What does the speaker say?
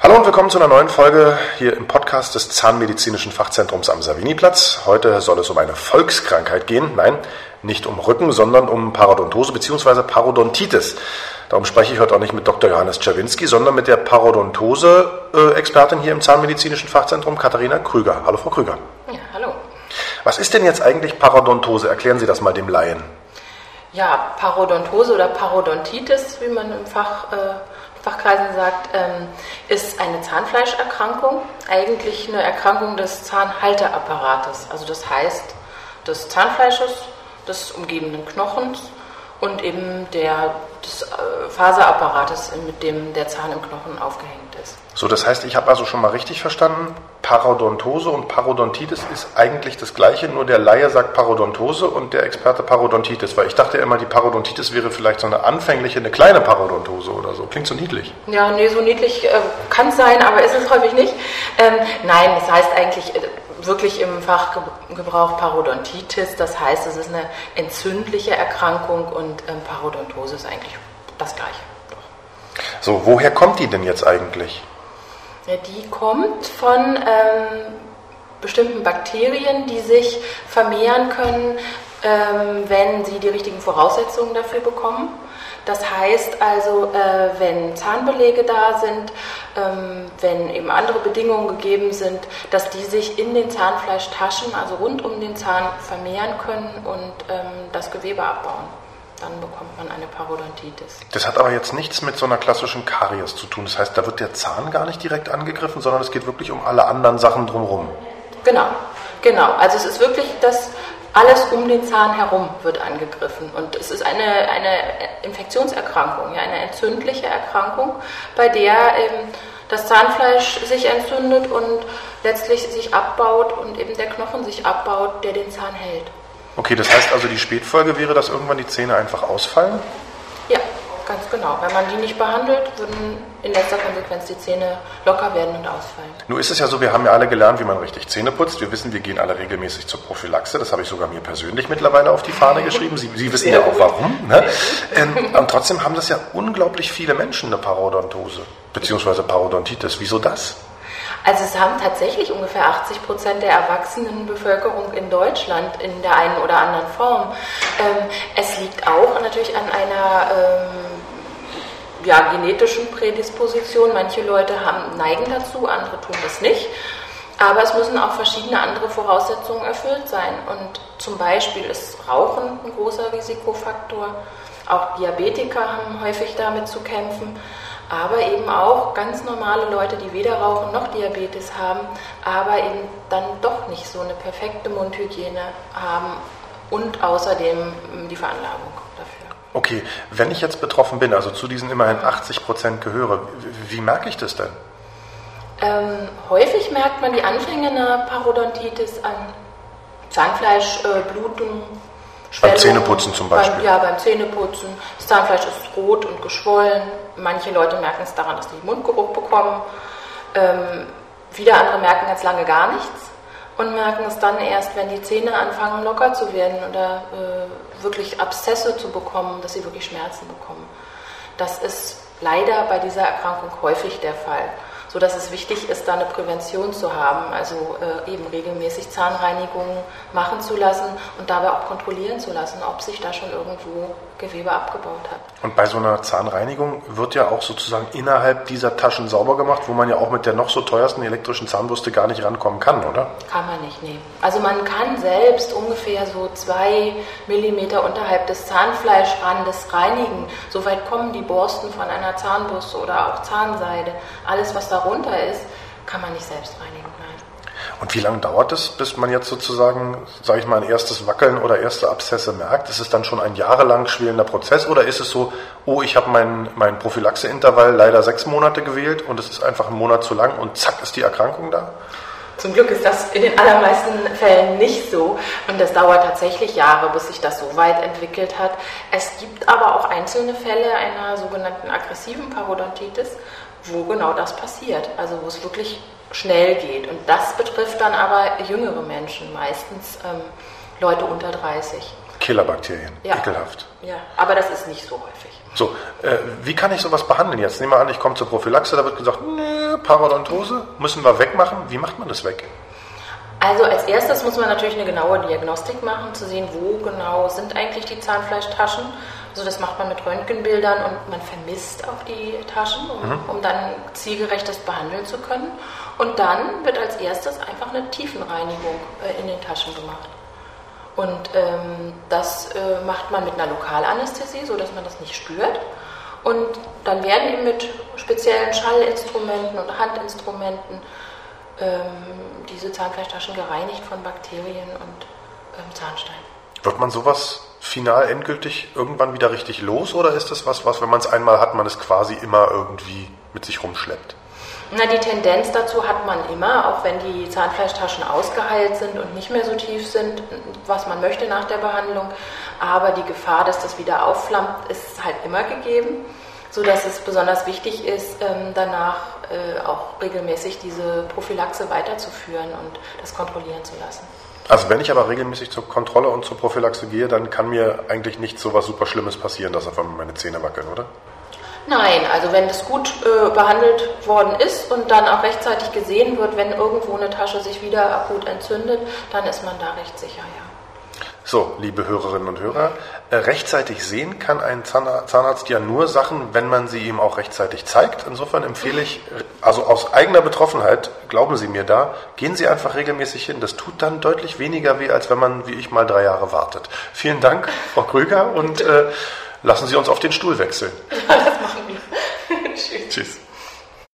Hallo und willkommen zu einer neuen Folge hier im Podcast des Zahnmedizinischen Fachzentrums am Saviniplatz. Heute soll es um eine Volkskrankheit gehen. Nein, nicht um Rücken, sondern um Parodontose bzw. Parodontitis. Darum spreche ich heute auch nicht mit Dr. Johannes Czerwinski, sondern mit der Parodontose-Expertin hier im Zahnmedizinischen Fachzentrum, Katharina Krüger. Hallo, Frau Krüger. Ja, hallo. Was ist denn jetzt eigentlich Parodontose? Erklären Sie das mal dem Laien. Ja, Parodontose oder Parodontitis, wie man im Fachkreisen sagt, ist eine Zahnfleischerkrankung, eigentlich eine Erkrankung des Zahnhalteapparates, also das heißt des Zahnfleisches, des umgebenden Knochens und eben des Faserapparates, mit dem der Zahn im Knochen aufgehängt ist. So, das heißt, ich habe also schon mal richtig verstanden, Parodontose und Parodontitis ist eigentlich das Gleiche, nur der Laie sagt Parodontose und der Experte Parodontitis, weil ich dachte immer, die Parodontitis wäre vielleicht so eine anfängliche, eine kleine Parodontose oder so. Klingt so niedlich. Ja, nee, so niedlich kann es sein, aber ist es häufig nicht. Nein, das heißt eigentlich wirklich im Fachgebrauch Parodontitis, das heißt, es ist eine entzündliche Erkrankung und Parodontose ist eigentlich das Gleiche. Doch. So, woher kommt die denn jetzt eigentlich? Ja, die kommt von bestimmten Bakterien, die sich vermehren können, wenn sie die richtigen Voraussetzungen dafür bekommen. Das heißt also, wenn Zahnbeläge da sind, wenn eben andere Bedingungen gegeben sind, dass die sich in den Zahnfleischtaschen, also rund um den Zahn, vermehren können und das Gewebe abbauen. Dann bekommt man eine Parodontitis. Das hat aber jetzt nichts mit so einer klassischen Karies zu tun. Das heißt, da wird der Zahn gar nicht direkt angegriffen, sondern es geht wirklich um alle anderen Sachen drumherum. Genau. Also es ist wirklich alles um den Zahn herum wird angegriffen. Und es ist eine Infektionserkrankung, ja, eine entzündliche Erkrankung, bei der das Zahnfleisch sich entzündet und letztlich sich abbaut und eben der Knochen sich abbaut, der den Zahn hält. Okay, das heißt also, die Spätfolge wäre, dass irgendwann die Zähne einfach ausfallen? Ja, ganz genau. Wenn man die nicht behandelt, würden in letzter Konsequenz die Zähne locker werden und ausfallen. Nun ist es ja so, wir haben ja alle gelernt, wie man richtig Zähne putzt. Wir wissen, wir gehen alle regelmäßig zur Prophylaxe. Das habe ich sogar mir persönlich mittlerweile auf die Fahne geschrieben. Sie wissen ja auch warum. Ne? Und trotzdem haben das ja unglaublich viele Menschen eine Parodontose, beziehungsweise Parodontitis. Wieso das? Also es haben tatsächlich ungefähr 80% der erwachsenen Bevölkerung in Deutschland in der einen oder anderen Form. Es liegt auch natürlich an einer genetischen Prädisposition. Manche Leute neigen dazu, andere tun das nicht. Aber es müssen auch verschiedene andere Voraussetzungen erfüllt sein. Und zum Beispiel ist Rauchen ein großer Risikofaktor. Auch Diabetiker haben häufig damit zu kämpfen. Aber eben auch ganz normale Leute, die weder Rauchen noch Diabetes haben, aber eben dann doch nicht so eine perfekte Mundhygiene haben und außerdem die Veranlagung dafür. Okay, wenn ich jetzt betroffen bin, also zu diesen immerhin 80% gehöre, wie merke ich das denn? Häufig merkt man die Anfänge einer Parodontitis an Zahnfleischbluten, beim Zähneputzen zum Beispiel? Beim Zähneputzen. Das Zahnfleisch ist rot und geschwollen. Manche Leute merken es daran, dass sie Mundgeruch bekommen. Wieder andere merken ganz lange gar nichts und merken es dann erst, wenn die Zähne anfangen locker zu werden oder wirklich Abszesse zu bekommen, dass sie wirklich Schmerzen bekommen. Das ist leider bei dieser Erkrankung häufig der Fall, sodass es wichtig ist, da eine Prävention zu haben, also eben regelmäßig Zahnreinigungen machen zu lassen und dabei auch kontrollieren zu lassen, ob sich da schon irgendwo Gewebe abgebaut hat. Und bei so einer Zahnreinigung wird ja auch sozusagen innerhalb dieser Taschen sauber gemacht, wo man ja auch mit der noch so teuersten elektrischen Zahnbürste gar nicht rankommen kann, oder? Kann man nicht, nee. Also man kann selbst ungefähr so 2 Millimeter unterhalb des Zahnfleischrandes reinigen. Soweit kommen die Borsten von einer Zahnbürste oder auch Zahnseide. Alles, was darunter ist, kann man nicht selbst reinigen, nein. Und wie lange dauert es, bis man jetzt sozusagen, sage ich mal, ein erstes Wackeln oder erste Abszesse merkt? Ist es dann schon ein jahrelang schwelender Prozess oder ist es so, ich habe mein Prophylaxeintervall leider 6 Monate gewählt und es ist einfach ein Monat zu lang und zack ist die Erkrankung da? Zum Glück ist das in den allermeisten Fällen nicht so und es dauert tatsächlich Jahre, bis sich das so weit entwickelt hat. Es gibt aber auch einzelne Fälle einer sogenannten aggressiven Parodontitis, wo genau das passiert, also wo es wirklich schnell geht. Und das betrifft dann aber jüngere Menschen, meistens Leute unter 30. Killerbakterien, ja. Ekelhaft. Ja, aber das ist nicht so häufig. So, wie kann ich sowas behandeln jetzt? Nehmen wir an, ich komme zur Prophylaxe, da wird gesagt, Parodontose, müssen wir wegmachen. Wie macht man das weg? Also als erstes muss man natürlich eine genaue Diagnostik machen, zu sehen, wo genau sind eigentlich die Zahnfleischtaschen. Also das macht man mit Röntgenbildern und man vermisst auch die Taschen, um dann zielgerecht das behandeln zu können. Und dann wird als erstes einfach eine Tiefenreinigung in den Taschen gemacht. Und das macht man mit einer Lokalanästhesie, sodass man das nicht spürt. Und dann werden eben mit speziellen Schallinstrumenten und Handinstrumenten diese Zahnfleischtaschen gereinigt von Bakterien und Zahnstein. Wird man sowas final endgültig irgendwann wieder richtig los oder ist das was, wenn man es einmal hat, man es quasi immer irgendwie mit sich rumschleppt? Na, die Tendenz dazu hat man immer, auch wenn die Zahnfleischtaschen ausgeheilt sind und nicht mehr so tief sind, was man möchte nach der Behandlung. Aber die Gefahr, dass das wieder aufflammt, ist halt immer gegeben, sodass es besonders wichtig ist, danach auch regelmäßig diese Prophylaxe weiterzuführen und das kontrollieren zu lassen. Also wenn ich aber regelmäßig zur Kontrolle und zur Prophylaxe gehe, dann kann mir eigentlich nicht so was super Schlimmes passieren, dass auf einmal meine Zähne wackeln, oder? Nein, also wenn das gut behandelt worden ist und dann auch rechtzeitig gesehen wird, wenn irgendwo eine Tasche sich wieder akut entzündet, dann ist man da recht sicher, ja. So, liebe Hörerinnen und Hörer, rechtzeitig sehen kann ein Zahnarzt ja nur Sachen, wenn man sie ihm auch rechtzeitig zeigt. Insofern empfehle ich, also aus eigener Betroffenheit, glauben Sie mir da, gehen Sie einfach regelmäßig hin. Das tut dann deutlich weniger weh, als wenn man, wie ich, mal 3 Jahre wartet. Vielen Dank, Frau Krüger, und lassen Sie uns auf den Stuhl wechseln. Ja, das machen wir. Tschüss. Tschüss.